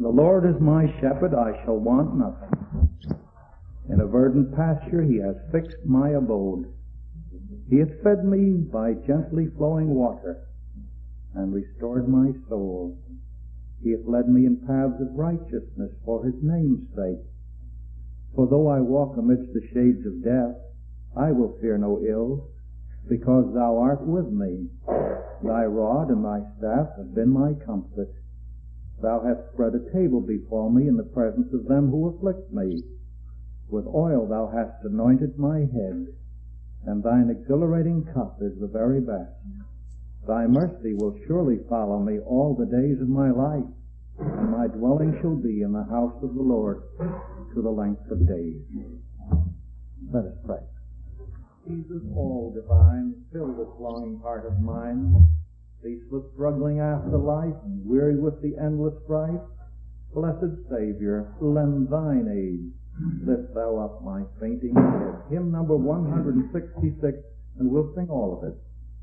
The Lord is my shepherd, I shall want nothing. In a verdant pasture he has fixed my abode. He hath fed me by gently flowing water, and restored my soul. He hath led me in paths of righteousness for his name's sake. For though I walk amidst the shades of death, I will fear no ill, because thou art with me. Thy rod and thy staff have been my comfort. Thou hast spread a table before me in the presence of them who afflict me. With oil thou hast anointed my head, and thine exhilarating cup is the very best. Thy mercy will surely follow me all the days of my life, and my dwelling shall be in the house of the Lord to the length of days. Let us pray. Jesus, all divine, fill this longing heart of mine, ceaseless struggling after life, and weary with the endless strife. Blessed Savior, lend thine aid. Lift thou up my fainting head. Hymn number 166, and we'll sing all of it.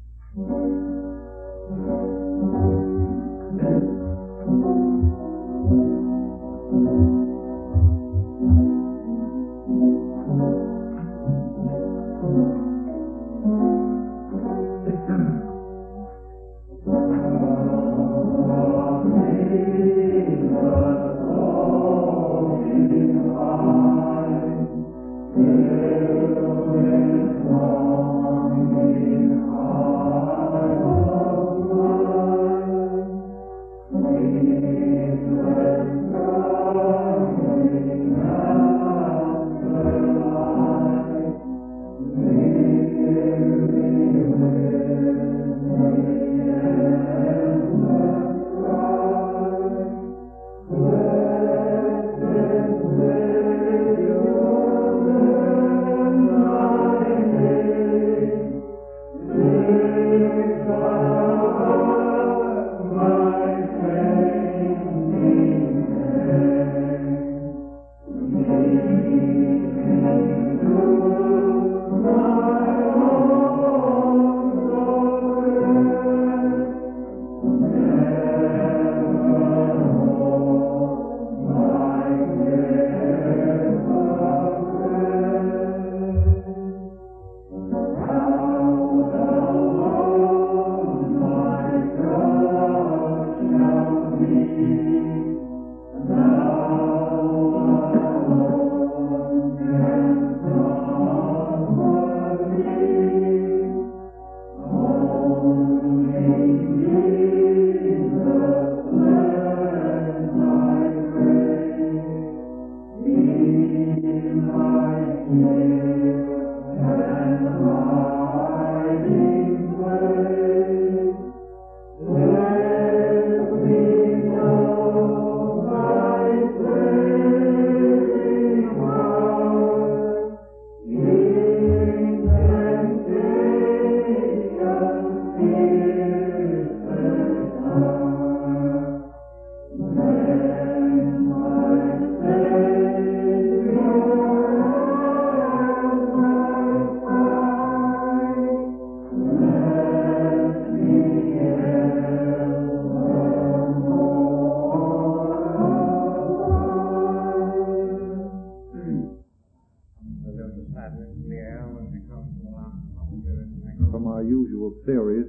From our usual series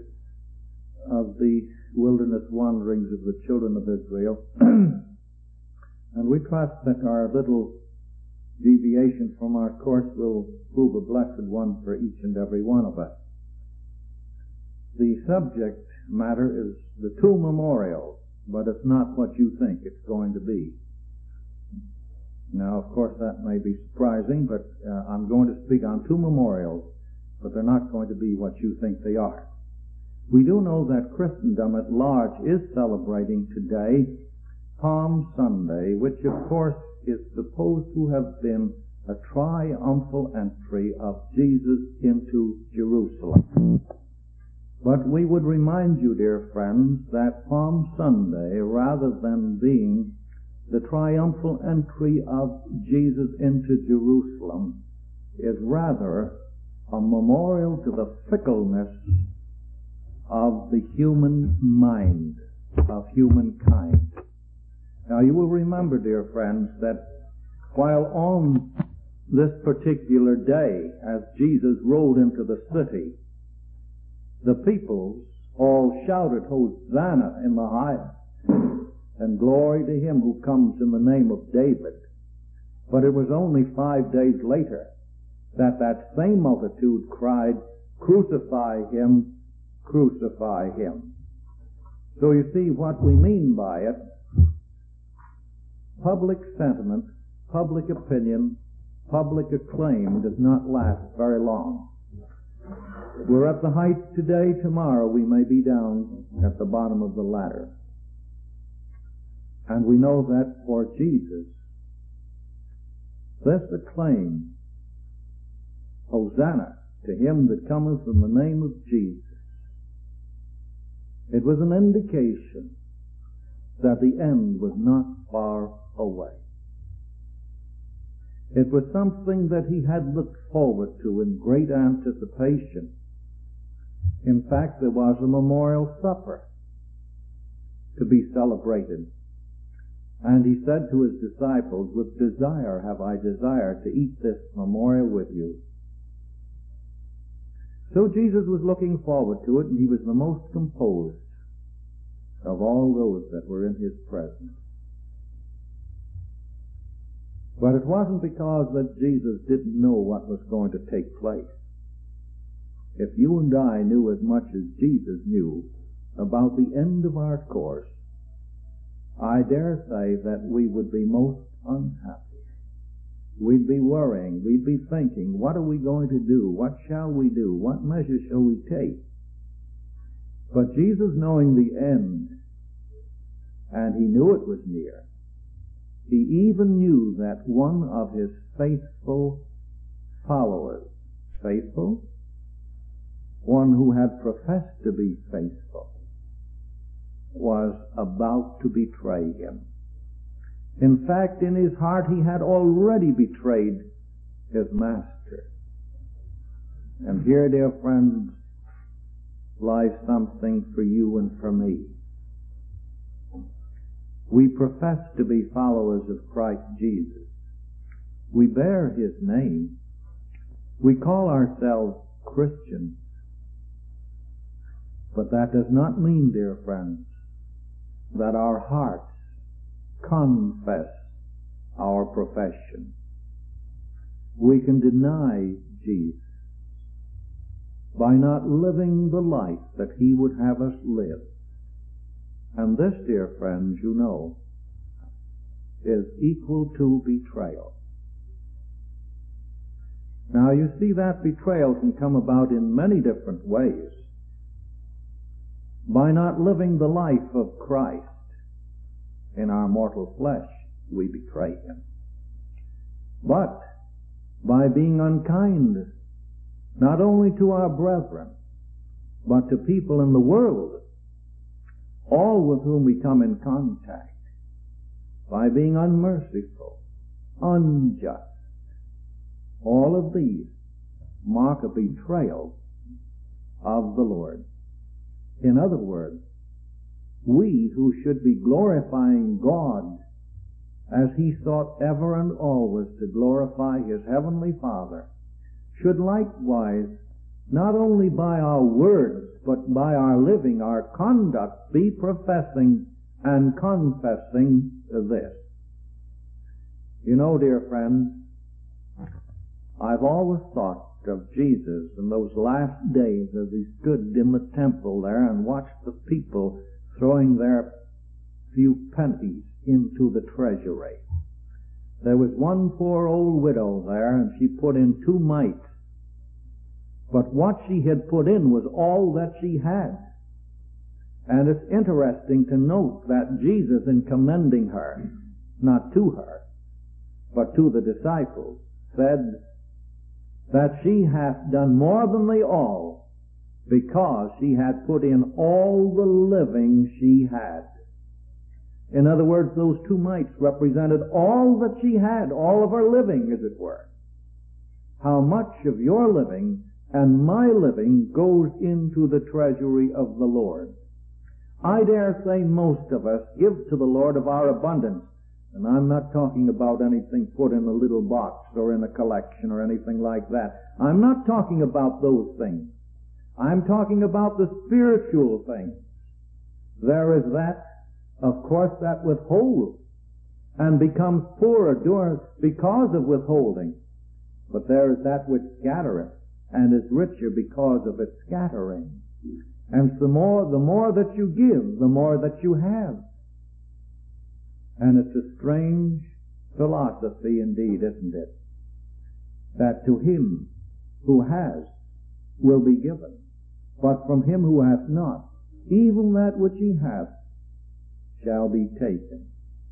of the wilderness wanderings of the children of Israel, and we trust that our little deviation from our course will prove a blessed one for each and every one of us. The subject matter is the two memorials, but it's not what you think it's going to be. Now, of course, that may be surprising, but I'm going to speak on two memorials, but they're not going to be what you think they are. We do know that Christendom at large is celebrating today Palm Sunday, which of course is supposed to have been a triumphal entry of Jesus into Jerusalem. But we would remind you, dear friends, that Palm Sunday, rather than being the triumphal entry of Jesus into Jerusalem, is rather a memorial to the fickleness of the human mind, of humankind. Now you will remember, dear friends, that while on this particular day, as Jesus rode into the city, the people all shouted, "Hosanna in the highest, and glory to him who comes in the name of David." But it was only 5 days later that that same multitude cried, "Crucify him, crucify him." So you see what we mean by it. Public sentiment, public opinion, public acclaim does not last very long. We're at the heights today, tomorrow we may be down at the bottom of the ladder. And we know that for Jesus, this acclaim, "Hosanna to him that cometh in the name of Jesus," it was an indication that the end was not far away. It was something that he had looked forward to in great anticipation. In fact, there was a memorial supper to be celebrated. And he said to his disciples, "With desire have I desired to eat this memorial with you." So Jesus was looking forward to it, and he was the most composed of all those that were in his presence. But it wasn't because that Jesus didn't know what was going to take place. If you and I knew as much as Jesus knew about the end of our course, I dare say that we would be most unhappy. We'd be worrying, we'd be thinking, what are we going to do? What shall we do? What measures shall we take? But Jesus, knowing the end, and he knew it was near, he even knew that one of his faithful followers, faithful, one who had professed to be faithful, was about to betray him. In fact, in his heart he had already betrayed his master. And here, dear friends, lies something for you and for me. We profess to be followers of Christ Jesus. We bear his name. We call ourselves Christians. But that does not mean, dear friends, that our hearts confess our profession. We can deny Jesus by not living the life that he would have us live. And this, dear friends, you know, is equal to betrayal. Now, you see, that betrayal can come about in many different ways. By not living the life of Christ in our mortal flesh, we betray him. But by being unkind, not only to our brethren, but to people in the world, all with whom we come in contact, by being unmerciful, unjust, all of these mark a betrayal of the Lord. In other words, we who should be glorifying God as he sought ever and always to glorify his heavenly Father, should likewise, not only by our words, but by our living, our conduct, be professing and confessing this. You know, dear friends, I've always thought of Jesus in those last days as he stood in the temple there and watched the people throwing their few pennies into the treasury. There was one poor old widow there, and she put in 2 mites. But what she had put in was all that she had. And it's interesting to note that Jesus, in commending her, not to her, but to the disciples, said that she hath done more than they all, because she had put in all the living she had. In other words, those 2 mites represented all that she had, all of her living, as it were. How much of your living and my living goes into the treasury of the Lord? I dare say most of us give to the Lord of our abundance. And I'm not talking about anything put in a little box or in a collection or anything like that. I'm not talking about those things. I'm talking about the spiritual things. There is that, of course, that withholds and becomes poorer because of withholding. But there is that which scattereth and is richer because of its scattering. And the more that you give, the more that you have. And it's a strange philosophy indeed, isn't it? That to him who has will be given, but from him who hath not, even that which he hath shall be taken.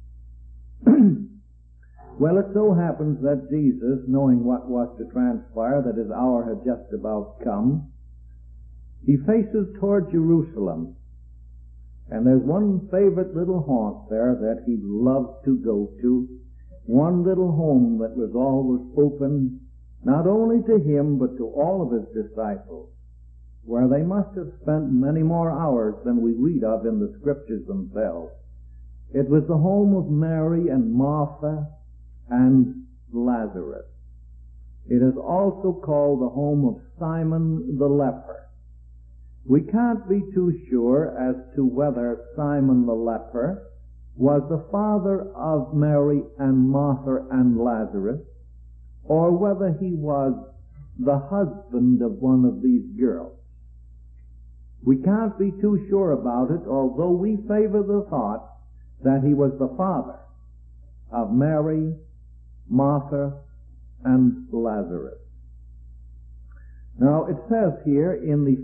Well, it so happens that Jesus, knowing what was to transpire, that his hour had just about come, he faces toward Jerusalem. And there's one favorite little haunt there that he loved to go to, one little home that was always open, not only to him, but to all of his disciples, where they must have spent many more hours than we read of in the Scriptures themselves. It was the home of Mary and Martha and Lazarus. It is also called the home of Simon the leper. We can't be too sure as to whether Simon the leper was the father of Mary and Martha and Lazarus, or whether he was the husband of one of these girls. We can't be too sure about it, although we favor the thought that he was the father of Mary, Martha, and Lazarus. Now, it says here in the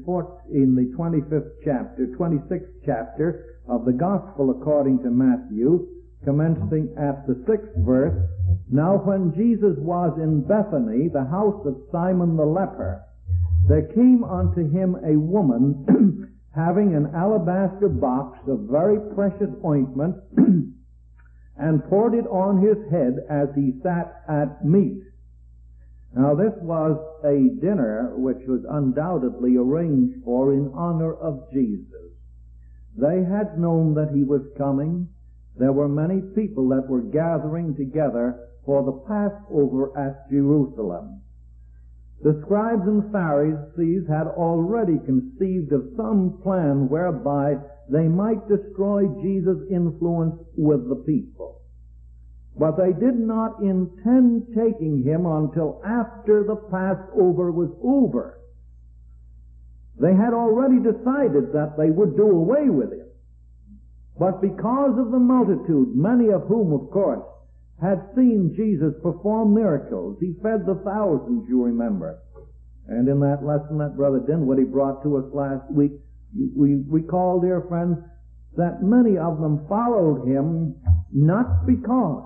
26th chapter of the Gospel according to Matthew, commencing at the 6th verse, "Now when Jesus was in Bethany, the house of Simon the leper, there came unto him a woman having an alabaster box of very precious ointment, and poured it on his head as he sat at meat." Now this was a dinner which was undoubtedly arranged for in honor of Jesus. They had known that he was coming. There were many people that were gathering together for the Passover at Jerusalem. The scribes and Pharisees had already conceived of some plan whereby they might destroy Jesus' influence with the people. But they did not intend taking him until after the Passover was over. They had already decided that they would do away with him. But because of the multitude, many of whom, of course, had seen Jesus perform miracles, he fed the thousands, you remember. And in that lesson that Brother Dinwiddie brought to us last week, we recall, dear friends, that many of them followed him not because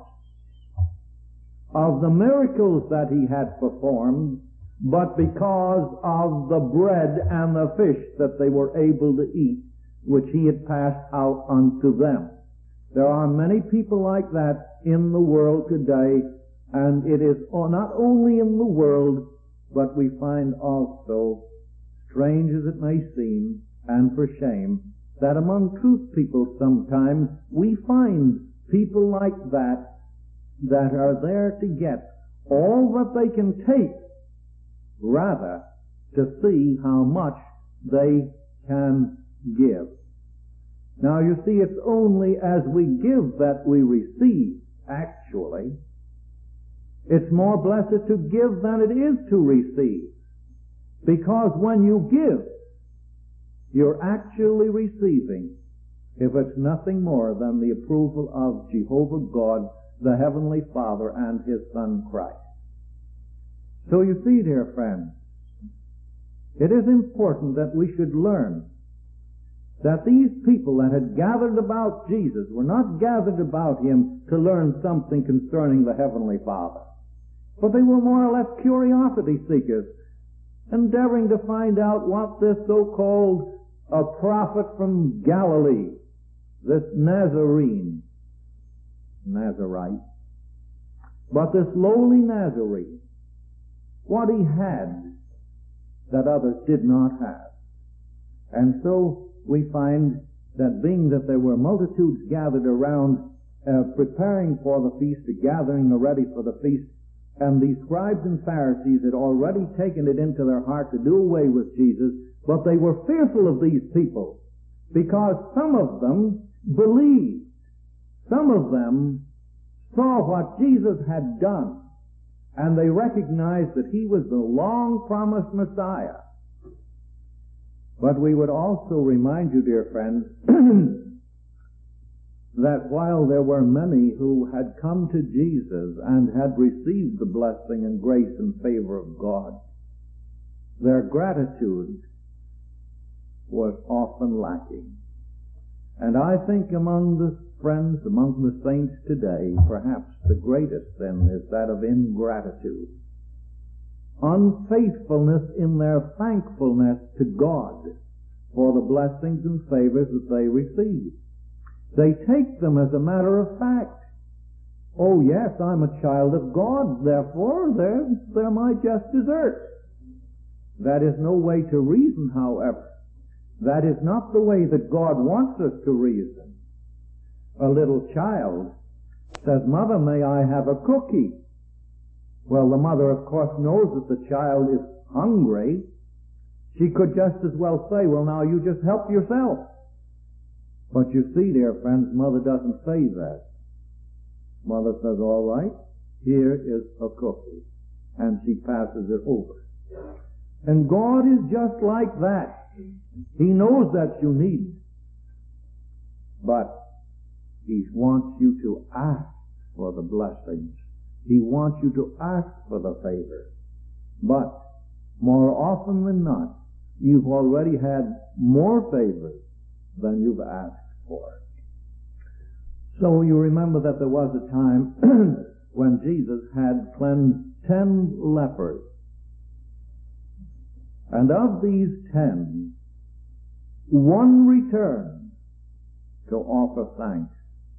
of the miracles that he had performed, but because of the bread and the fish that they were able to eat, which he had passed out unto them. There are many people like that in the world today, and it is not only in the world, but we find also, strange as it may seem, and for shame, that among truth people sometimes we find people like that are there to get all that they can take, rather to see how much they can give. Now you see, it's only as we give that we receive, actually. It's more blessed to give than it is to receive. Because when you give, you're actually receiving, if it's nothing more than the approval of Jehovah God, the Heavenly Father, and His Son Christ. So you see, dear friends, it is important that we should learn that these people that had gathered about Jesus were not gathered about Him to learn something concerning the Heavenly Father, but they were more or less curiosity seekers, endeavoring to find out what this so-called a prophet from Galilee, this Nazarite, but this lowly Nazarene, what he had that others did not have. And so we find that being that there were multitudes gathered around, preparing for the feast, gathering ready for the feast, and the scribes and Pharisees had already taken it into their heart to do away with Jesus, but they were fearful of these people, because some of them believed. Some of them saw what Jesus had done, and they recognized that he was the long-promised Messiah. But we would also remind you, dear friends, that while there were many who had come to Jesus and had received the blessing and grace and favor of God, their gratitude was often lacking. And I think among the friends, among the saints today, perhaps the greatest sin is that of ingratitude. Unfaithfulness in their thankfulness to God for the blessings and favors that they receive. They take them as a matter of fact. Oh yes, I'm a child of God, therefore they're my just desserts. That is no way to reason, however. That is not the way that God wants us to reason. A little child says, "Mother, may I have a cookie?" Well, the mother, of course, knows that the child is hungry. She could just as well say, "Well, now you just help yourself." But you see, dear friends, mother doesn't say that. Mother says, "All right, here is a cookie." And she passes it over. And God is just like that. He knows that you need, but He wants you to ask for the blessings. He wants you to ask for the favor. But more often than not, you've already had more favors than you've asked for. So you remember that there was a time when Jesus had cleansed 10 lepers. And of these 10, one returned to offer thanks.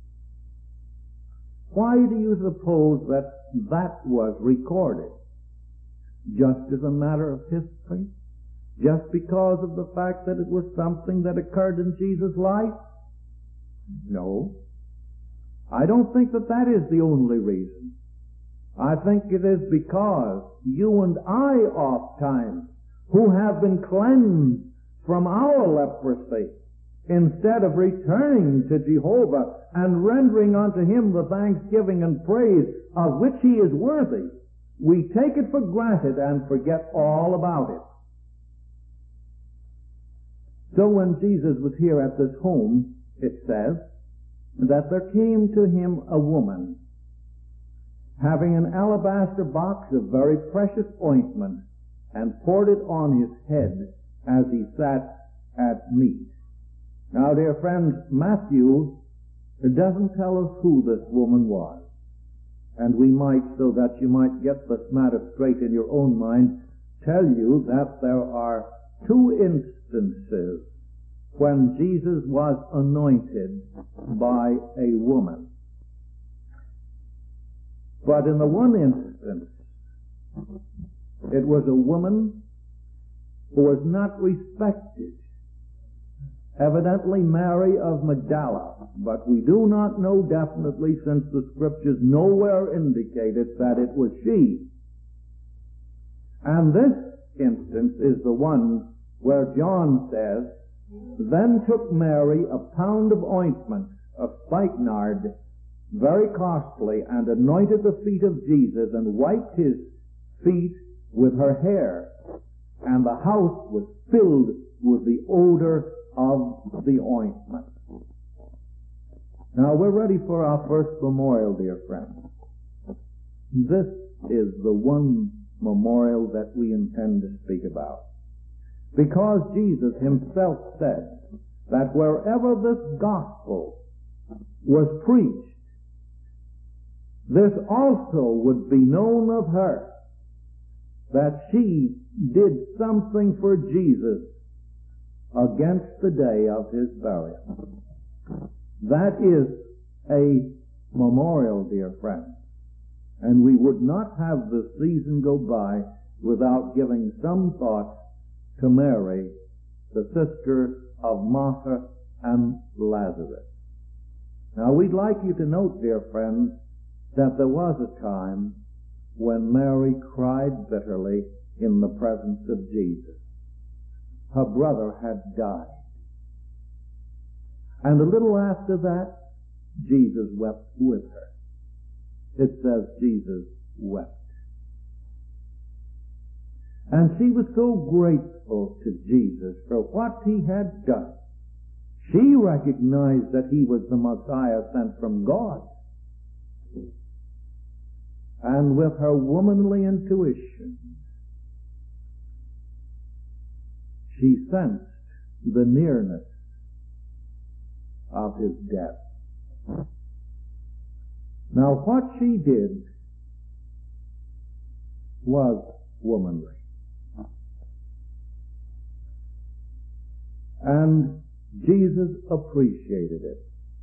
Why do you suppose that was recorded? Just as a matter of history? Just because of the fact that it was something that occurred in Jesus' life? No. I don't think that is the only reason. I think it is because you and I oft times, who have been cleansed from our leprosy, instead of returning to Jehovah and rendering unto Him the thanksgiving and praise of which He is worthy, we take it for granted and forget all about it. So when Jesus was here at this home, it says that there came to him a woman having an alabaster box of very precious ointment, and poured it on his head as he sat at meat. Now, dear friends, Matthew doesn't tell us who this woman was. And we might, so that you might get this matter straight in your own mind, tell you that there are 2 instances when Jesus was anointed by a woman. But in the one instance, it was a woman who was not respected. Evidently Mary of Magdala, but we do not know definitely, since the Scriptures nowhere indicate it, that it was she. And this instance is the one where John says, "Then took Mary a pound of ointment of spikenard, very costly, and anointed the feet of Jesus, and wiped his feet with her hair. And the house was filled with the odor of the ointment." Now we're ready for our first memorial, dear friends. This is the one memorial that we intend to speak about. Because Jesus himself said that wherever this gospel was preached, this also would be known of her, that she did something for Jesus against the day of his burial. That is a memorial, dear friends. And we would not have the season go by without giving some thought to Mary, the sister of Martha and Lazarus. Now we'd like you to note, dear friends, that there was a time when Mary cried bitterly in the presence of Jesus. Her brother had died. And a little after that, Jesus wept with her. It says Jesus wept. And she was so grateful to Jesus for what he had done. She recognized that he was the Messiah sent from God. And with her womanly intuition, she sensed the nearness of his death. Now what she did was womanly. And Jesus appreciated it.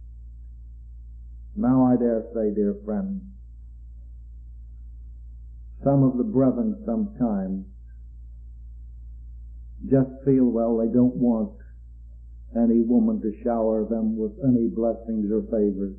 Now I dare say, dear friends, some of the brethren sometimes just feel, well, they don't want any woman to shower them with any blessings or favors.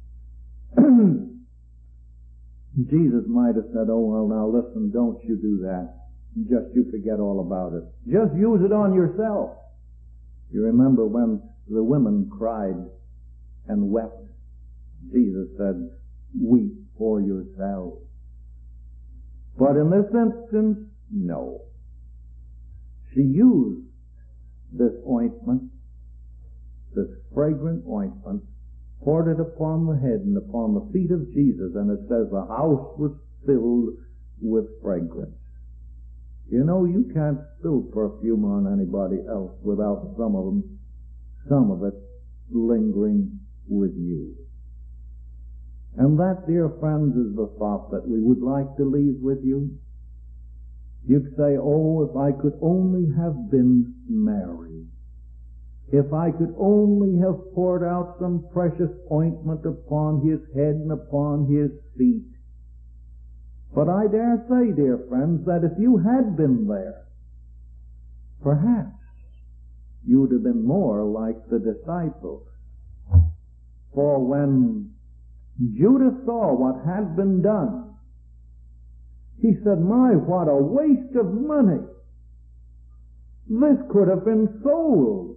Jesus might have said, oh, well, now listen, don't you do that. Just you forget all about it. Just use it on yourself. You remember when the women cried and wept, Jesus said, weep for yourselves. But in this instance, no. She used this ointment, this fragrant ointment, poured it upon the head and upon the feet of Jesus, and it says the house was filled with fragrance. You know, you can't spill perfume on anybody else without some of it lingering with you. And that, dear friends, is the thought that we would like to leave with you. You'd say, oh, if I could only have been Mary. If I could only have poured out some precious ointment upon his head and upon his feet. But I dare say, dear friends, that if you had been there, perhaps you would have been more like the disciples. For when Judas saw what had been done, he said, my, what a waste of money. This could have been sold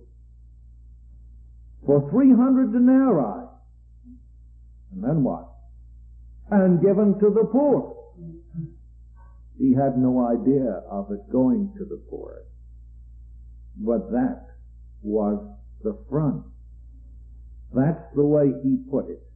for 300 denarii. And then what? And given to the poor. He had no idea of it going to the poor. But that was the front. That's the way he put it.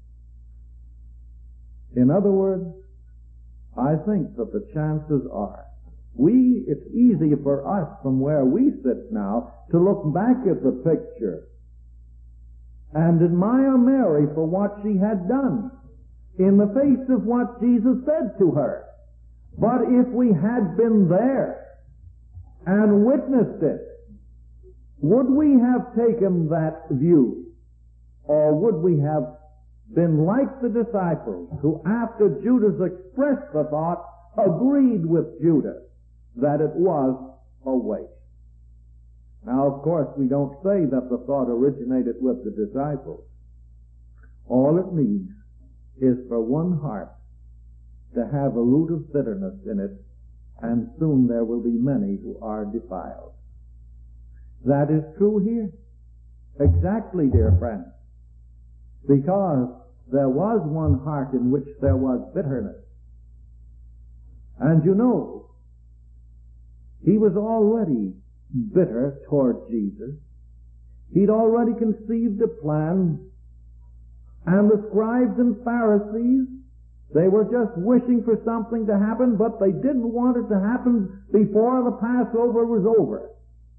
In other words, I think that the chances are, it's easy for us from where we sit now to look back at the picture and admire Mary for what she had done in the face of what Jesus said to her. But if we had been there and witnessed it, would we have taken that view? Or would we have been like the disciples who, after Judas expressed the thought, agreed with Judas that it was a waste? Now, of course, we don't say that the thought originated with the disciples. All it needs is for one heart to have a root of bitterness in it, and soon there will be many who are defiled. That is true here. Exactly, dear friends. Because there was one heart in which there was bitterness. And you know, he was already bitter toward Jesus. He'd already conceived a plan, and the scribes and Pharisees, they were just wishing for something to happen, but they didn't want it to happen before the Passover was over.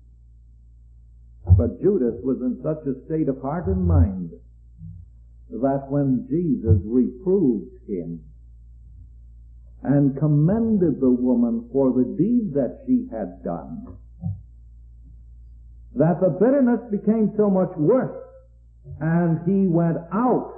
But Judas was in such a state of heart and mind that when Jesus reproved him and commended the woman for the deed that she had done, that the bitterness became so much worse, and he went out.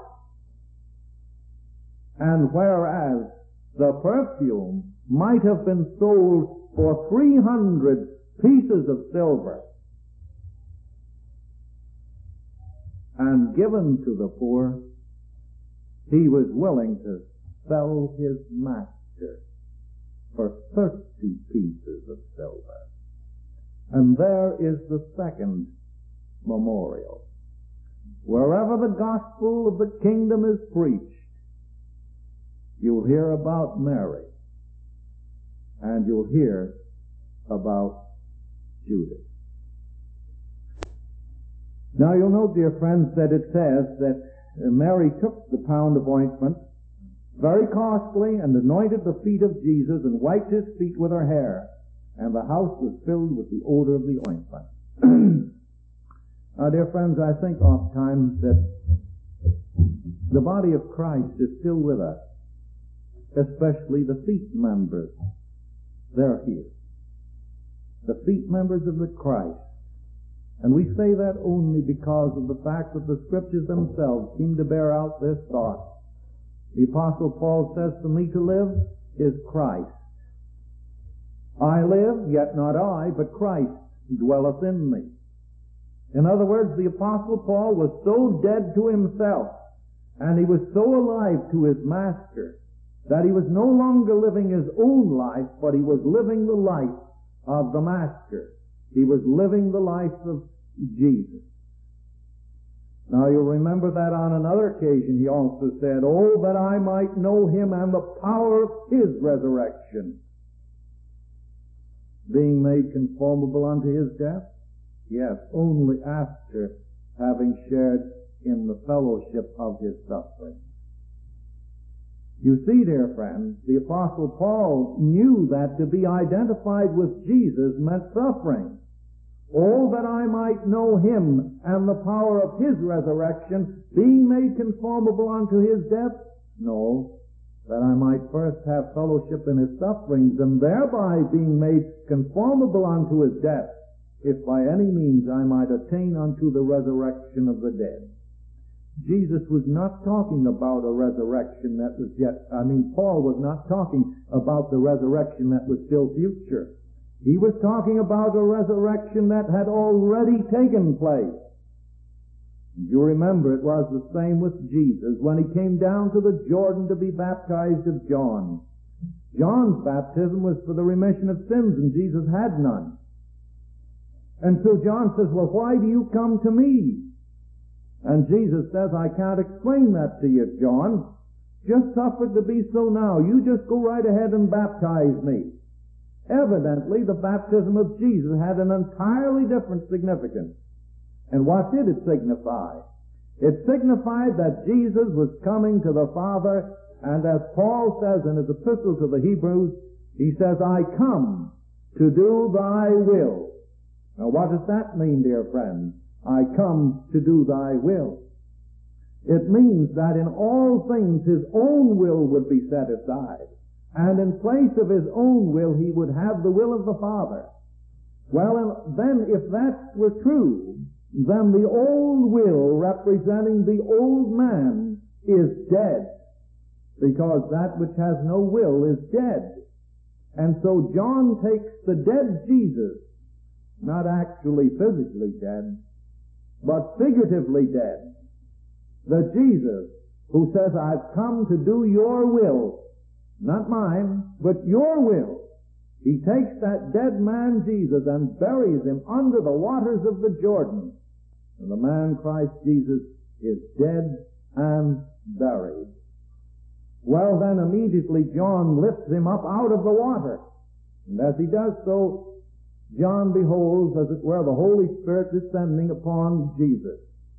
And whereas the perfume might have been sold for 300 pieces of silver, and given to the poor, he was willing to sell his master for 30 pieces of silver. And there is the second memorial. Wherever the gospel of the kingdom is preached, you'll hear about Mary, and you'll hear about Judas. Now you'll note, dear friends, that it says that Mary took the pound of ointment, very costly, and anointed the feet of Jesus and wiped his feet with her hair, and the house was filled with the odor of the ointment. Now, dear friends, I think oftentimes that the body of Christ is still with us, especially the feet members. They're here. The feet members of the Christ. And we say that only because of the fact that the Scriptures themselves seem to bear out this thought. The Apostle Paul says, "For me to live is Christ. I live, yet not I, but Christ dwelleth in me." In other words, the Apostle Paul was so dead to himself, and he was so alive to his Master, that he was no longer living his own life, but he was living the life of the Master. He was living the life of Jesus. Now you'll remember that on another occasion he also said, "Oh, that I might know him and the power of his resurrection." Being made conformable unto his death? Yes, only after having shared in the fellowship of his suffering. You see, dear friends, the Apostle Paul knew that to be identified with Jesus meant suffering. "Oh, that I might know him and the power of his resurrection, being made conformable unto his death." No, that I might first have fellowship in his sufferings, and thereby being made conformable unto his death, if by any means I might attain unto the resurrection of the dead. Jesus was not talking about a resurrection that was Paul was not talking about the resurrection that was still future. He was talking about a resurrection that had already taken place. You remember it was the same with Jesus when he came down to the Jordan to be baptized of John. John's baptism was for the remission of sins, and Jesus had none. And so John says, "Well, why do you come to me?" And Jesus says, "I can't explain that to you, John. Just suffer it to be so now. You just go right ahead and baptize me." Evidently, the baptism of Jesus had an entirely different significance. And what did it signify? It signified that Jesus was coming to the Father, and as Paul says in his epistle to the Hebrews, he says, "I come to do thy will." Now what does that mean, dear friends? I come to do thy will. It means that in all things his own will would be set aside, and in place of his own will he would have the will of the Father. Well, then if that were true, then the old will representing the old man is dead, because that which has no will is dead. And so John takes the dead Jesus, not actually physically dead, but figuratively dead, the Jesus who says, "I've come to do your will," not mine, but your will. He takes that dead man Jesus and buries him under the waters of the Jordan. And the man Christ Jesus is dead and buried. Well, then immediately John lifts him up out of the water. And as he does so, John beholds, as it were, the Holy Spirit descending upon Jesus.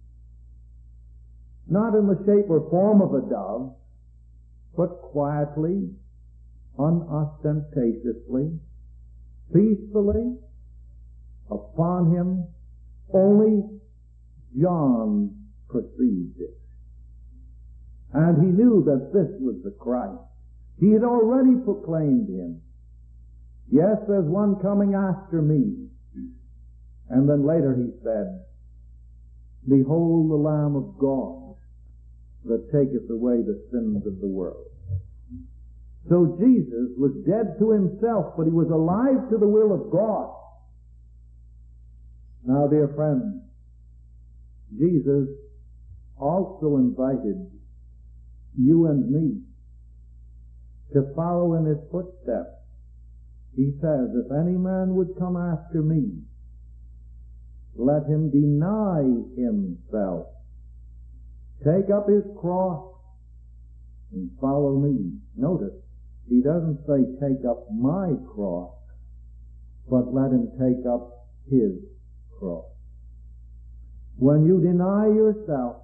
Not in the shape or form of a dove, but quietly, unostentatiously, peacefully, upon him. Only John perceived it. And he knew that this was the Christ. He had already proclaimed him. "Yes, there's one coming after me." And then later he said, "Behold the Lamb of God that taketh away the sins of the world." So Jesus was dead to himself, but he was alive to the will of God. Now, dear friends, Jesus also invited you and me to follow in his footsteps. He says, if any man would come after me, let him deny himself, take up his cross, and follow me. Notice, he doesn't say take up my cross, but let him take up his cross. When you deny yourself,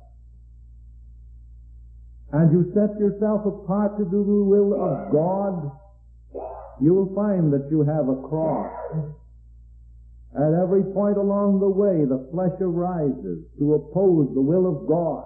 and you set yourself apart to do the will of God, you will find that you have a cross. At every point along the way, the flesh arises to oppose the will of God.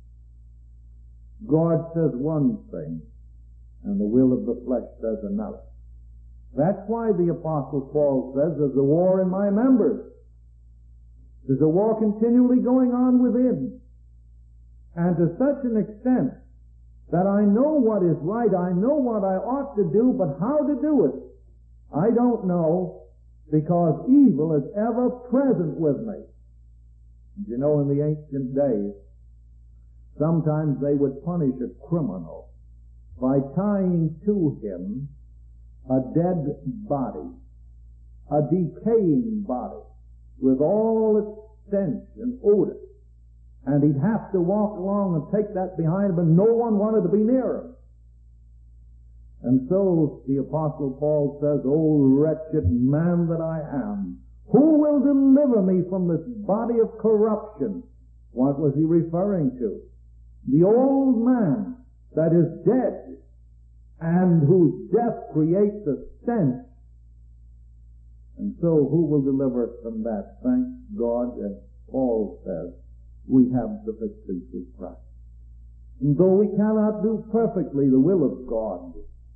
God says one thing, and the will of the flesh says another. That's why the Apostle Paul says, there's a war in my members. There's a war continually going on within. And to such an extent that I know what is right, I know what I ought to do, but how to do it, I don't know, because evil is ever present with me. You know, in the ancient days, sometimes they would punish a criminal by tying to him a dead body, a decaying body, with all its stench and odor. And he'd have to walk along and take that behind him, and no one wanted to be near him. And so the Apostle Paul says, "O wretched man that I am, who will deliver me from this body of corruption?" What was he referring to? The old man that is dead, and whose death creates a stench. And so who will deliver us from that? Thank God, as Paul says, we have the victory through Christ. And though we cannot do perfectly the will of God,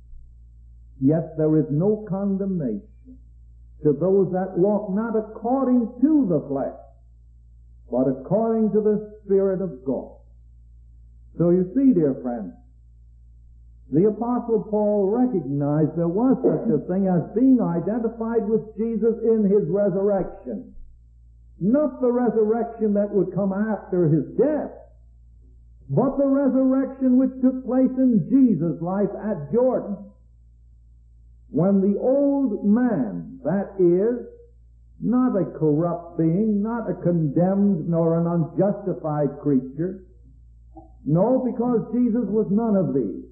yet there is no condemnation to those that walk not according to the flesh, but according to the Spirit of God. So you see, dear friends, the Apostle Paul recognized there was such a thing as being identified with Jesus in his resurrection. Not the resurrection that would come after his death, but the resurrection which took place in Jesus' life at Jordan. When the old man, that is, not a corrupt being, not a condemned nor an unjustified creature, no, because Jesus was none of these.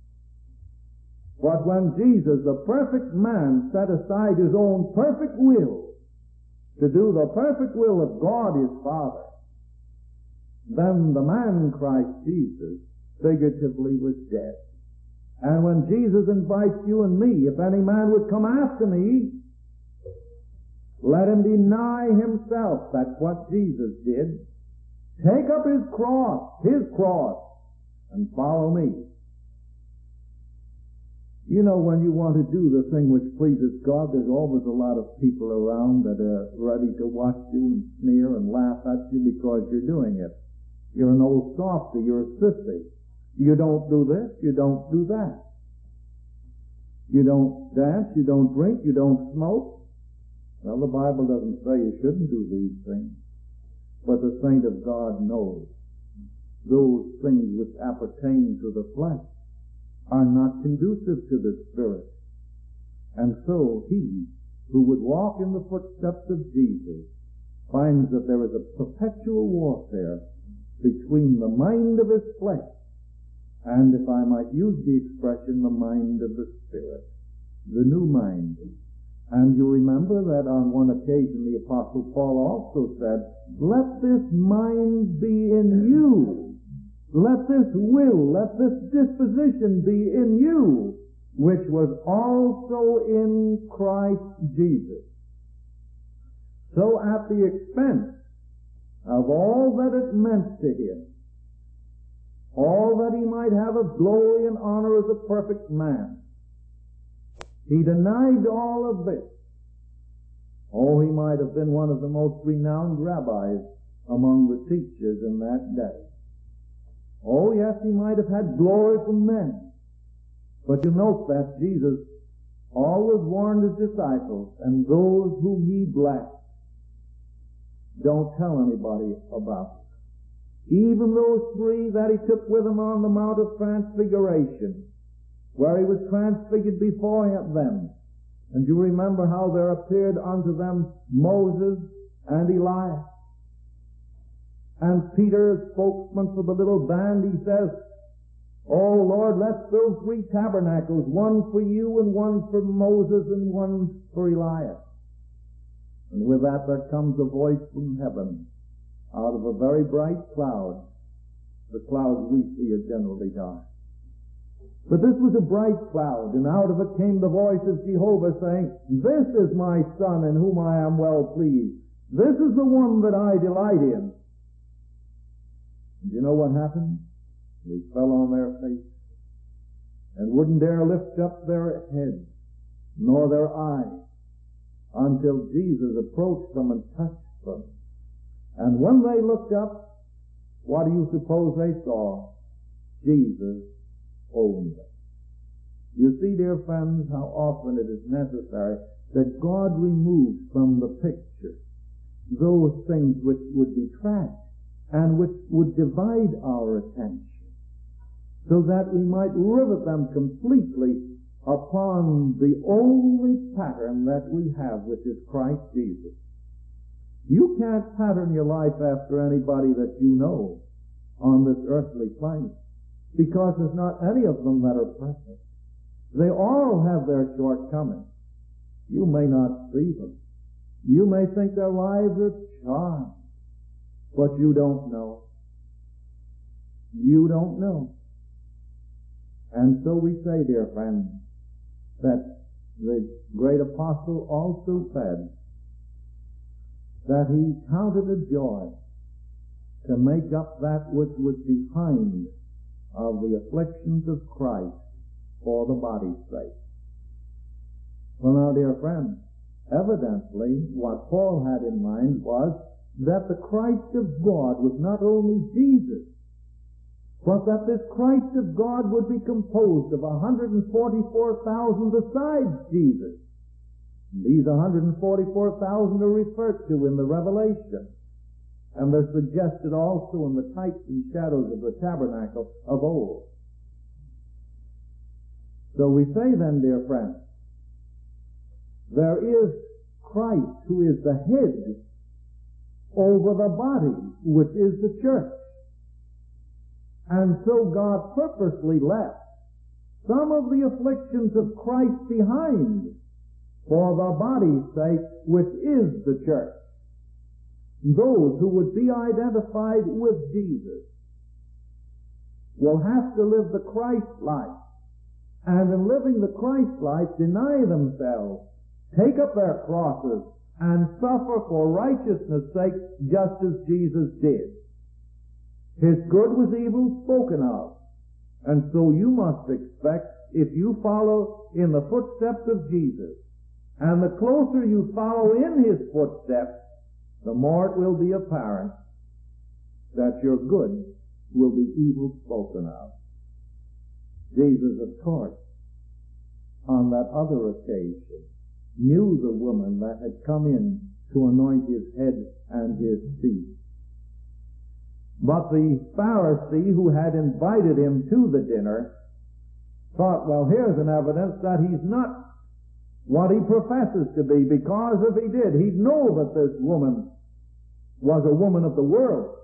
But when Jesus, the perfect man, set aside his own perfect will to do the perfect will of God his Father, then the man Christ Jesus figuratively was dead. And when Jesus invites you and me, if any man would come after me, let him deny himself. That's what Jesus did. Take up his cross, and follow me. You know, when you want to do the thing which pleases God, there's always a lot of people around that are ready to watch you and sneer and laugh at you because you're doing it. You're an old softy, you're a sissy. You don't do this, you don't do that. You don't dance, you don't drink, you don't smoke. Well, the Bible doesn't say you shouldn't do these things. But the saint of God knows those things which appertain to the flesh are not conducive to the Spirit. And so he who would walk in the footsteps of Jesus finds that there is a perpetual warfare between the mind of his flesh and, if I might use the expression, the mind of the Spirit, the new mind. And you remember that on one occasion the Apostle Paul also said, "Let this mind be in you. Let this will, let this disposition be in you, which was also in Christ Jesus." So at the expense of all that it meant to him, all that he might have of glory and honor as a perfect man, he denied all of this. Oh, he might have been one of the most renowned rabbis among the teachers in that day. Oh, yes, he might have had glory from men. But you note that Jesus always warned his disciples, and those whom he blessed, don't tell anybody about it. even those three that he took with him on the Mount of Transfiguration, where he was transfigured before them. And you remember how there appeared unto them Moses and Elias. And Peter, spokesman for the little band, he says, "Oh Lord, let's build 3 tabernacles, one for you and one for Moses and one for Elias." And with that there comes a voice from heaven out of a very bright cloud. The clouds we see are generally dark. But this was a bright cloud, and out of it came the voice of Jehovah saying, "This is my Son in whom I am well pleased. This is the one that I delight in." And you know what happened? They fell on their face and wouldn't dare lift up their heads nor their eyes until Jesus approached them and touched them. And when they looked up, what do you suppose they saw? Jesus only. You see, dear friends, how often it is necessary that God removes from the picture those things which would detract and which would divide our attention, so that we might rivet them completely upon the only pattern that we have, which is Christ Jesus. You can't pattern your life after anybody that you know on this earthly plane, because there's not any of them that are perfect. They all have their shortcomings. You may not see them. You may think their lives are charmed, but you don't know. You don't know. And so we say, dear friends, that the great apostle also said that he counted a joy to make up that which was behind of the afflictions of Christ for the body's sake. Well, now, dear friends, evidently what Paul had in mind was that the Christ of God was not only Jesus, but that this Christ of God would be composed of 144,000 besides Jesus. And these 144,000 are referred to in the Revelation, and they're suggested also in the types and shadows of the tabernacle of old. So we say then, dear friends, there is Christ who is the head over the body, which is the church. And so God purposely left some of the afflictions of Christ behind for the body's sake, which is the church. Those who would be identified with Jesus will have to live the Christ life, and in living the Christ life deny themselves, take up their crosses, and suffer for righteousness' sake, just as Jesus did. His good was evil spoken of. And so you must expect, if you follow in the footsteps of Jesus, and the closer you follow in his footsteps, the more it will be apparent that your good will be evil spoken of. Jesus, of course, on that other occasion, knew the woman that had come in to anoint his head and his feet. But the Pharisee who had invited him to the dinner thought, well, here's an evidence that he's not what he professes to be, because if he did, he'd know that this woman was a woman of the world.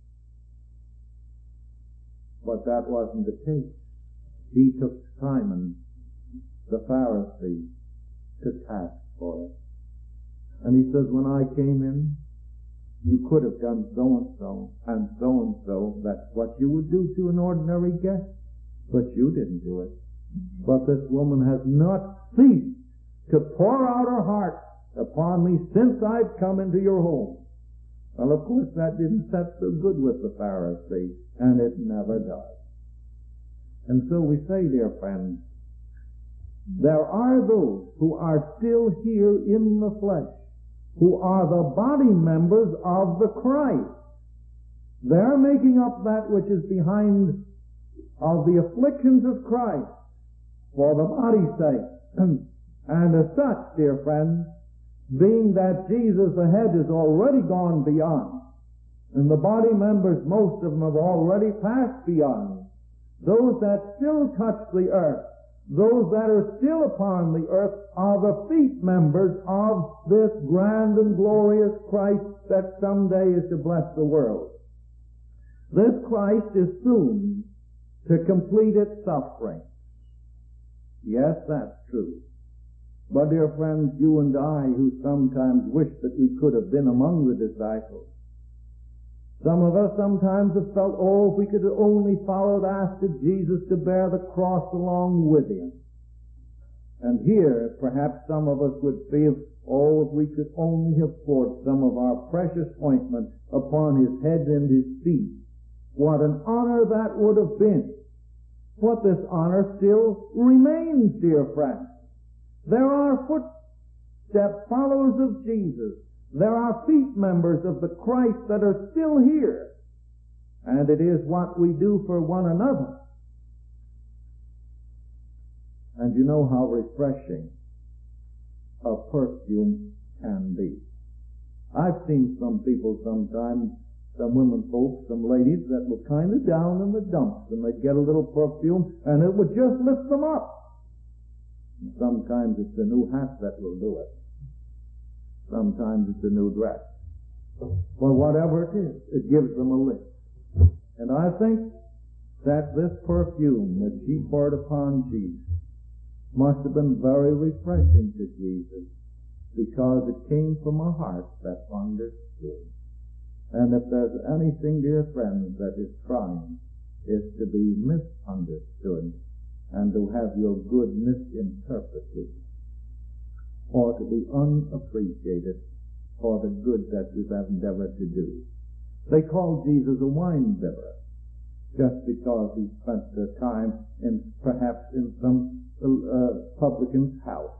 But that wasn't the case. He took Simon, the Pharisee, to task for it. And he says, when I came in, you could have done so-and-so and so-and-so. That's what you would do to an ordinary guest. But you didn't do it. But this woman has not ceased to pour out her heart upon me since I've come into your home. Well, of course, that didn't set so good with the Pharisee, and it never does. And so we say, dear friends, there are those who are still here in the flesh, who are the body members of the Christ. They're making up that which is behind of the afflictions of Christ for the body's sake. And as such, dear friends, being that Jesus the head is already gone beyond, And the body members, most of them have already passed beyond. Those that still touch the earth, those that are still upon the earth, are the feet members of this grand and glorious Christ that someday is to bless the world. This Christ is soon to complete its suffering. Yes, that's true. But dear friends, you and I, who sometimes wish that we could have been among the disciples, some of us sometimes have felt, if we could have only followed after Jesus to bear the cross along with him. And here, perhaps some of us would feel, if we could only have poured some of our precious ointment upon his head and his feet. What an honor that would have been. But this honor still remains, dear friends. There are footstep followers of Jesus. There are feet members of the Christ that are still here. And it is what we do for one another. And you know how refreshing a perfume can be. I've seen some people sometimes, some women folks, some ladies that were kind of down in the dumps, and they'd get a little perfume and it would just lift them up. And sometimes it's a new hat that will do it. Sometimes it's a new dress. But whatever it is, it gives them a lift. And I think that this perfume that she poured upon Jesus must have been very refreshing to Jesus, because it came from a heart that understood. And if there's anything, dear friends, that is trying, is to be misunderstood and to have your good misinterpreted, or to be unappreciated for the good that you have endeavored to do. They called Jesus a wine bibber, just because he spent the time perhaps in some publican's house.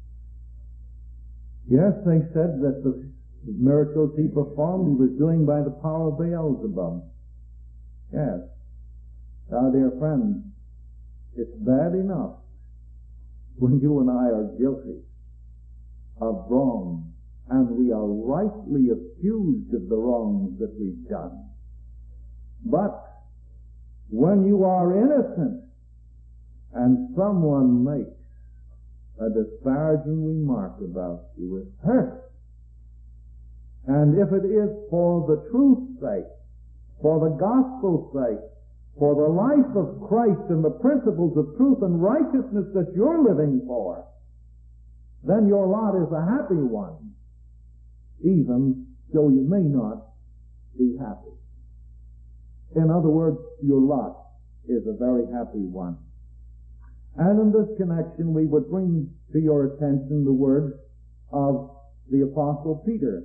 Yes, they said that the miracles he performed, he was doing by the power of Beelzebub. Yes. Now, dear friends, it's bad enough when you and I are guilty of wrong, and we are rightly accused of the wrongs that we've done. But when you are innocent and someone makes a disparaging remark about you, it hurts. And if it is for the truth's sake, for the gospel's sake, for the life of Christ and the principles of truth and righteousness that you're living for, then your lot is a happy one, even though you may not be happy. In other words, your lot is a very happy one. And in this connection, we would bring to your attention the words of the Apostle Peter,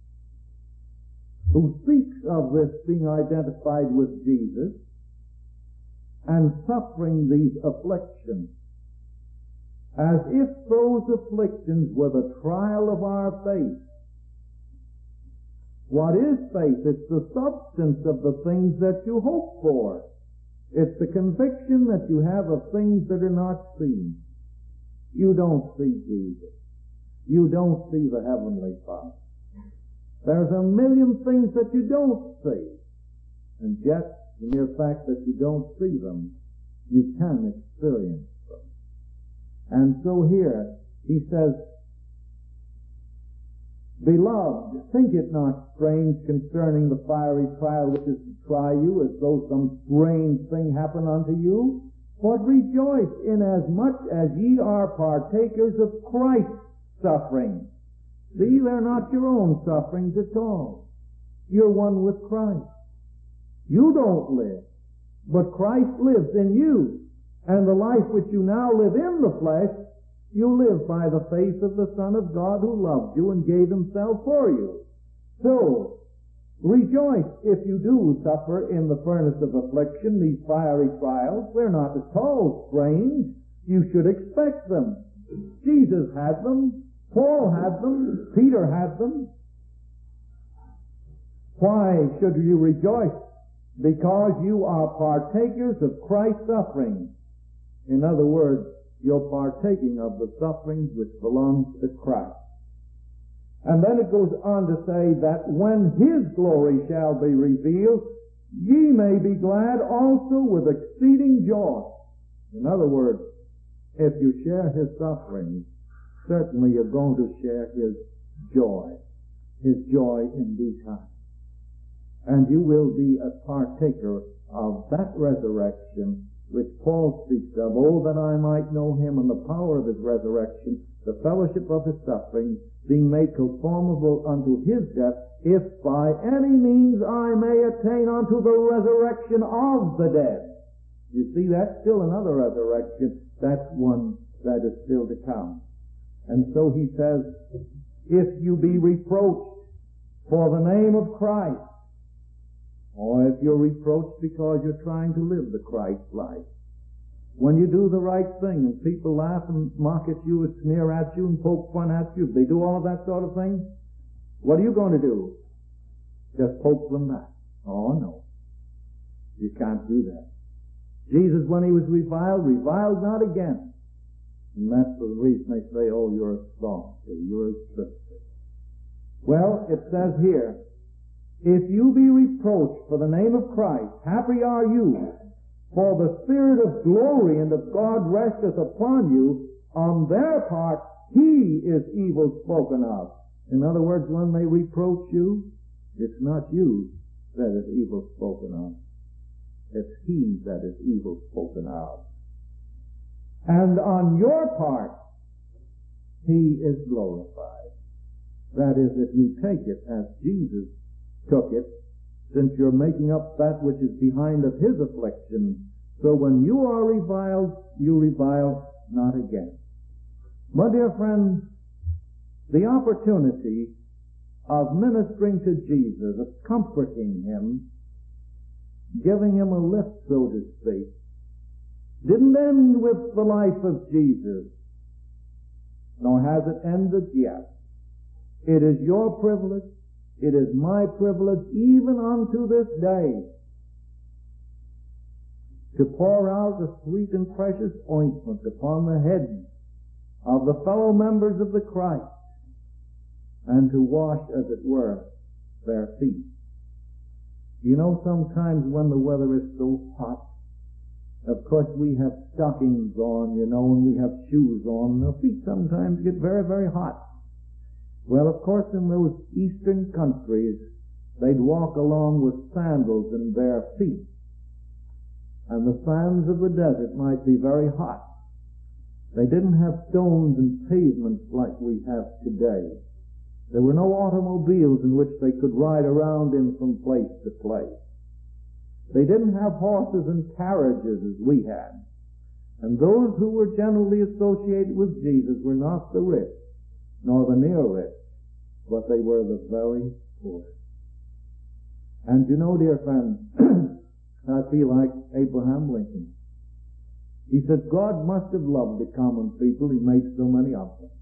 who speaks of this being identified with Jesus and suffering these afflictions, as if those afflictions were the trial of our faith. What is faith? It's the substance of the things that you hope for. It's the conviction that you have of things that are not seen. You don't see Jesus. You don't see the Heavenly Father. There's a million things that you don't see. And yet, the mere fact that you don't see them, you can experience them. And so here, he says, Beloved, think it not strange concerning the fiery trial which is to try you, as though some strange thing happened unto you. But rejoice inasmuch as ye are partakers of Christ's suffering. See, they're not your own sufferings at all. You're one with Christ. You don't live, but Christ lives in you. And the life which you now live in the flesh, you live by the faith of the Son of God who loved you and gave himself for you. So, rejoice if you do suffer in the furnace of affliction, these fiery trials. They're not at all strange. You should expect them. Jesus had them. Paul had them. Peter had them. Why should you rejoice? Because you are partakers of Christ's suffering. In other words, you're partaking of the sufferings which belong to Christ. And then it goes on to say that when His glory shall be revealed, ye may be glad also with exceeding joy. In other words, if you share His sufferings, certainly you're going to share His joy in due time. And you will be a partaker of that resurrection which Paul speaks of. Oh, that I might know Him and the power of His resurrection, the fellowship of His sufferings, being made conformable unto His death, if by any means I may attain unto the resurrection of the dead. You see, that's still another resurrection. That's one that is still to come. And so he says, if you be reproached for the name of Christ, or if you're reproached because you're trying to live the Christ life, when you do the right thing and people laugh and mock at you and sneer at you and poke fun at you, if they do all of that sort of thing, what are you going to do? Just poke them back? Oh, no. You can't do that. Jesus, when He was reviled not again. And that's the reason they say, oh, you're a softy, you're a sister. Well, it says here, if you be reproached for the name of Christ, happy are you, for the Spirit of glory and of God resteth upon you. On their part, He is evil spoken of. In other words, when they reproach you, it's not you that is evil spoken of. It's He that is evil spoken of. And on your part, He is glorified. That is, if you take it as Jesus took it, since you're making up that which is behind of His affliction. So when you are reviled, you revile not again. My dear friends, the opportunity of ministering to Jesus, of comforting Him, giving Him a lift, so to speak, didn't end with the life of Jesus, nor has it ended yet. It is your privilege, it is my privilege, even unto this day, to pour out a sweet and precious ointment upon the heads of the fellow members of the Christ, and to wash, as it were, their feet. You know, sometimes when the weather is so hot, of course we have stockings on, you know, and we have shoes on, and our feet sometimes get very, very hot. Well, of course, in those eastern countries, they'd walk along with sandals in bare feet. And the sands of the desert might be very hot. They didn't have stones and pavements like we have today. There were no automobiles in which they could ride around in from place to place. They didn't have horses and carriages as we had. And those who were generally associated with Jesus were not the rich, nor the near rich, but they were the very poor. And you know, dear friends, I feel like Abraham Lincoln. He said, God must have loved the common people. He made so many of them.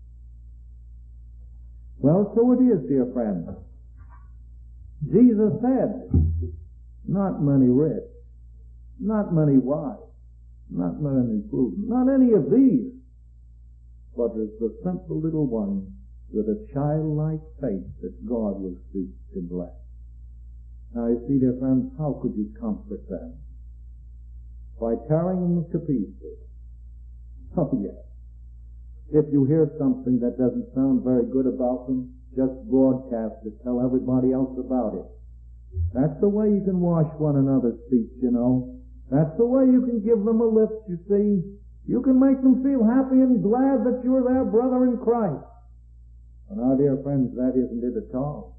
Well, so it is, dear friends. Jesus said, not many rich, not many wise, not many prudent, not any of these, but it's the simple little one with a childlike faith that God will seek to bless. Now, you see, dear friends, how could you comfort them? By tearing them to pieces. Oh, yes. If you hear something that doesn't sound very good about them, just broadcast it. Tell everybody else about it. That's the way you can wash one another's feet, you know. That's the way you can give them a lift, you see. You can make them feel happy and glad that you're their brother in Christ. And our dear friends, that isn't it at all.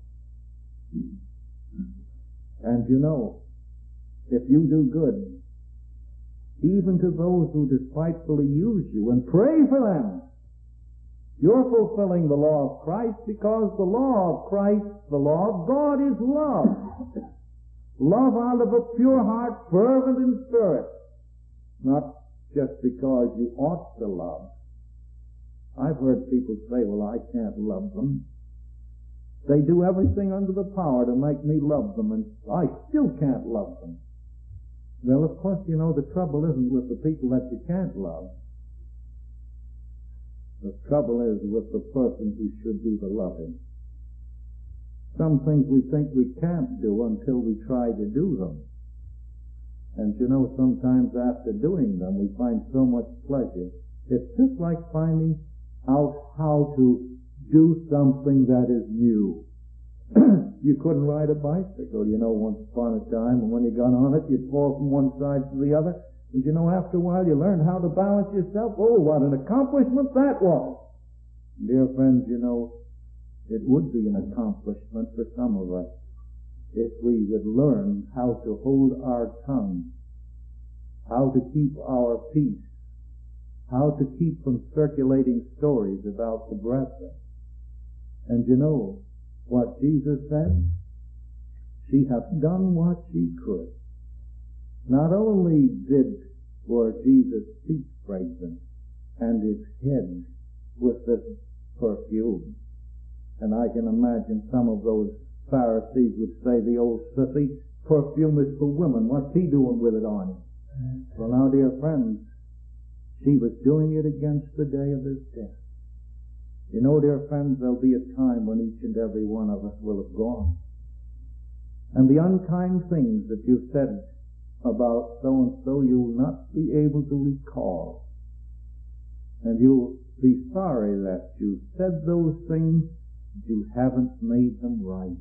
And you know, if you do good, even to those who despitefully use you, and pray for them, you're fulfilling the law of Christ, because the law of Christ, the law of God, is love. Love out of a pure heart, fervent in spirit. Not just because you ought to love. I've heard people say, well, I can't love them. They do everything under the power to make me love them, and I still can't love them. Well, of course, you know, the trouble isn't with the people that you can't love. The trouble is with the person who should do the loving. Some things we think we can't do until we try to do them. And you know, sometimes after doing them, we find so much pleasure. It's just like finding out how to do something that is new. You couldn't ride a bicycle, you know, once upon a time, and when you got on it, you'd fall from one side to the other. And you know, after a while, you learned how to balance yourself. Oh, what an accomplishment that was! Dear friends, you know, it would be an accomplishment for some of us if we would learn how to hold our tongue, how to keep our peace, how to keep from circulating stories about the brethren. And you know what Jesus said? She hath done what she could. Not only did Lord Jesus' feet fragrant and his head with this perfume, and I can imagine some of those Pharisees would say, the old sissy, perfume is for women. What's he doing with it on him? Well, now, dear friends, she was doing it against the day of his death. You know, dear friends, there'll be a time when each and every one of us will have gone. And the unkind things that you've said about so-and-so, you'll not be able to recall. And you'll be sorry that you said those things, you haven't made them right.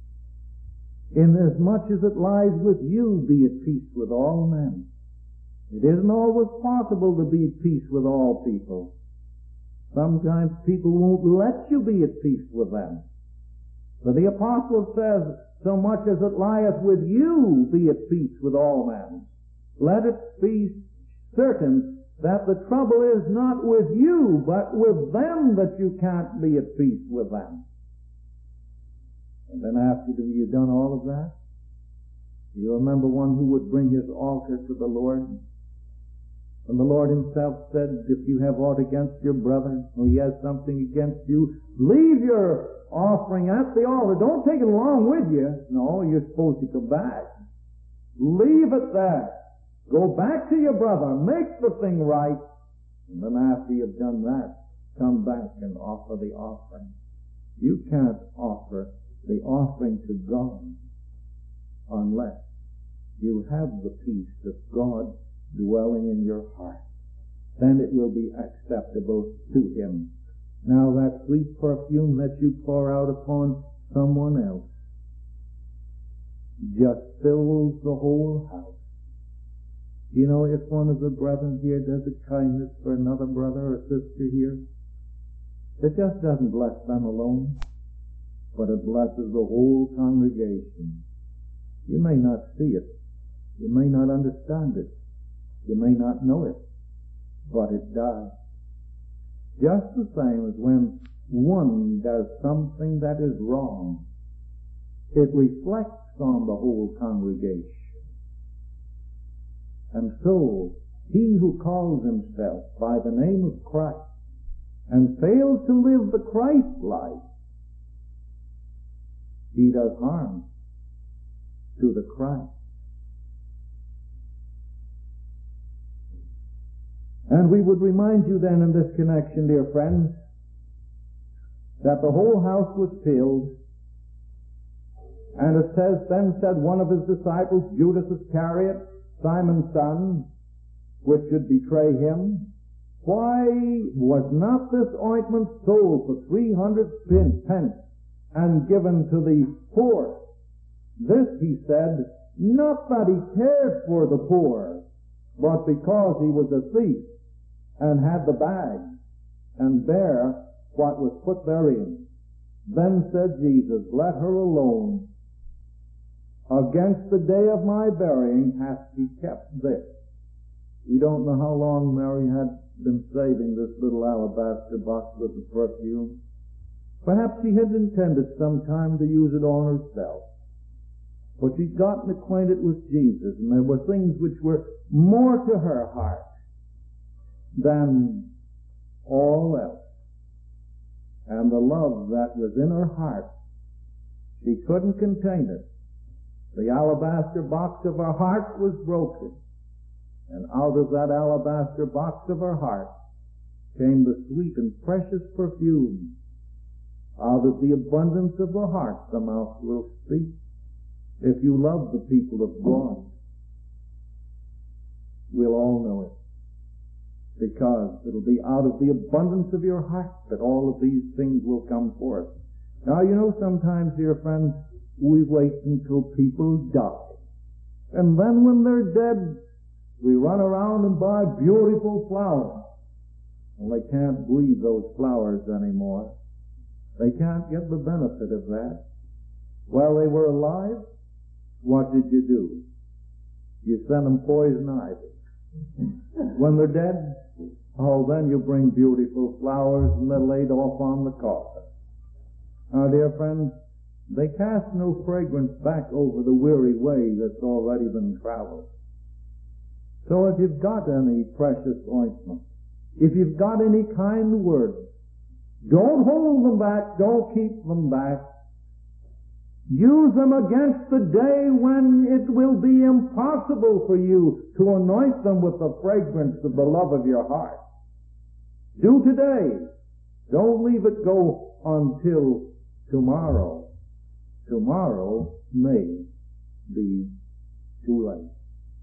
Inasmuch as it lies with you, be at peace with all men. It isn't always possible to be at peace with all people. Sometimes people won't let you be at peace with them. But the apostle says, so much as it lieth with you, be at peace with all men. Let it be certain that the trouble is not with you, but with them that you can't be at peace with them. And then after you've done all of that, you remember one who would bring his altar to the Lord? And the Lord himself said, if you have aught against your brother, or he has something against you, leave your offering at the altar. Don't take it along with you. No, you're supposed to come back. Leave it there. Go back to your brother. Make the thing right. And then after you've done that, come back and offer the offering. You can't offer the offering to God unless you have the peace of God dwelling in your heart. Then it will be acceptable to him. Now that sweet perfume that you pour out upon someone else just fills the whole house. You know, if one of the brethren here does a kindness for another brother or sister here, it just doesn't bless them alone, but it blesses the whole congregation. You may not see it. You may not understand it. You may not know it, but it does. Just the same as when one does something that is wrong, it reflects on the whole congregation. And so, he who calls himself by the name of Christ and fails to live the Christ life, he does harm to the Christ. And we would remind you then in this connection, dear friends, that the whole house was filled, and it says, then said one of his disciples, Judas Iscariot, Simon's son, which should betray him, why was not this ointment sold for 300 pence and given to the poor? This he said, not that he cared for the poor, but because he was a thief, and had the bag, and bare what was put therein. Then said Jesus, let her alone. Against the day of my burying hath she kept this. We don't know how long Mary had been saving this little alabaster box with the perfume. Perhaps she had intended sometime to use it on herself. But she'd gotten acquainted with Jesus, and there were things which were more to her heart than all else. And the love that was in her heart, she couldn't contain it. The alabaster box of her heart was broken. And out of that alabaster box of her heart came the sweet and precious perfume. Out of the abundance of the heart the mouth will speak. If you love the people of God, we'll all know it, because it'll be out of the abundance of your heart that all of these things will come forth. Now, you know, sometimes, dear friends, we wait until people die. And then when they're dead, we run around and buy beautiful flowers. Well, they can't breathe those flowers anymore. They can't get the benefit of that. While they were alive, what did you do? You sent them poison ivy. When they're dead, oh, then you bring beautiful flowers and they're laid off on the coffin. Now, dear friends, they cast no fragrance back over the weary way that's already been traveled. So if you've got any precious ointment, if you've got any kind words, don't hold them back, don't keep them back. Use them against the day when it will be impossible for you to anoint them with the fragrance of the love of your heart. Do today. Don't leave it go until tomorrow. Tomorrow may be too late.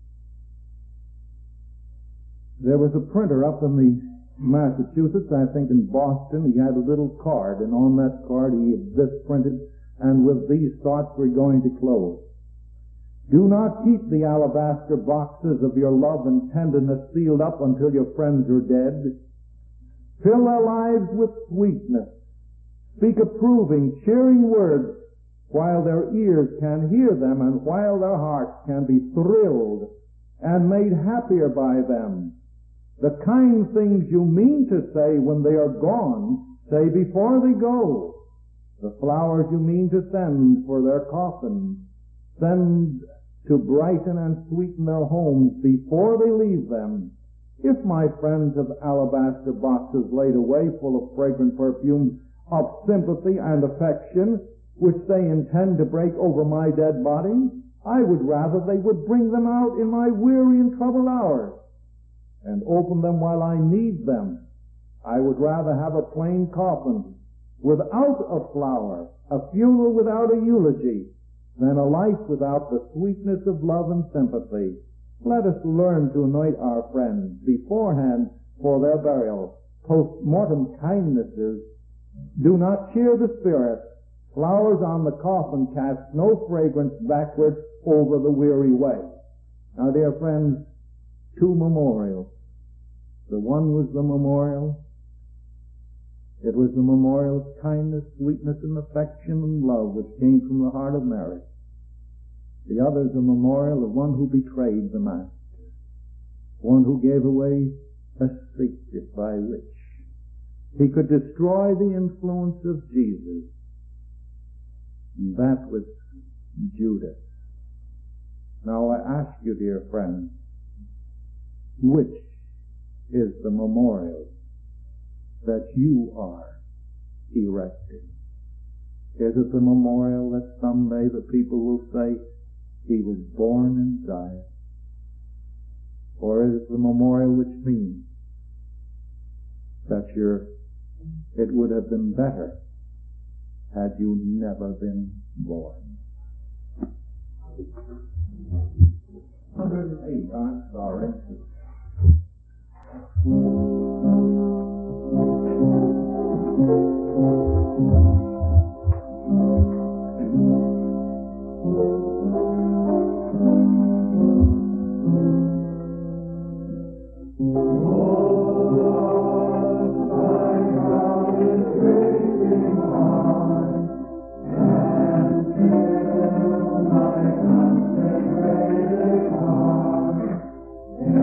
There was a printer up in the Massachusetts, I think in Boston. He had a little card, and on that card he had this printed, and with these thoughts we're going to close. Do not keep the alabaster boxes of your love and tenderness sealed up until your friends are dead. Fill their lives with sweetness. Speak approving, cheering words while their ears can hear them and while their hearts can be thrilled and made happier by them. The kind things you mean to say when they are gone, say before they go. The flowers you mean to send for their coffins, send to brighten and sweeten their homes before they leave them. If my friends have alabaster boxes laid away full of fragrant perfumes of sympathy and affection, which they intend to break over my dead body, I would rather they would bring them out in my weary and troubled hours and open them while I need them. I would rather have a plain coffin without a flower, a funeral without a eulogy, than a life without the sweetness of love and sympathy. Let us learn to anoint our friends beforehand for their burial. Post-mortem kindnesses do not cheer the spirit. Flowers on the coffin cast no fragrance backward over the weary way. Now, dear friends, two memorials. The one was the memorial. It was the memorial of kindness, sweetness, and affection and love which came from the heart of Mary. The other is the memorial of one who betrayed the Master, one who gave away a secret by which he could destroy the influence of Jesus. And that was Judas. Now I ask you, dear friends, which is the memorial that you are erecting? Is it the memorial that someday the people will say, he was born in Zion? Or is it the memorial which means that it would have been better had you never been born? 108, I'm sorry.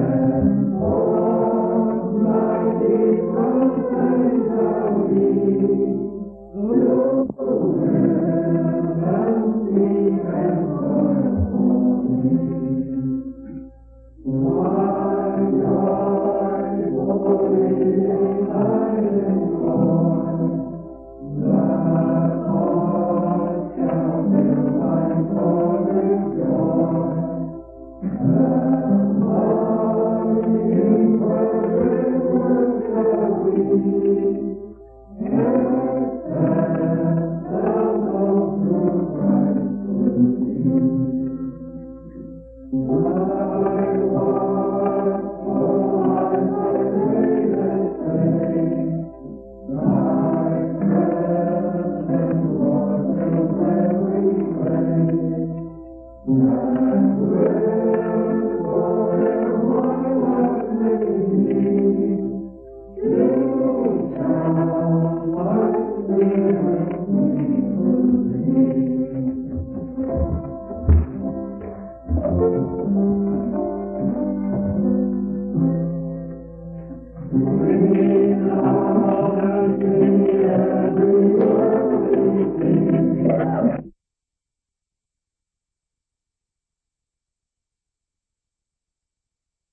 Be Amen.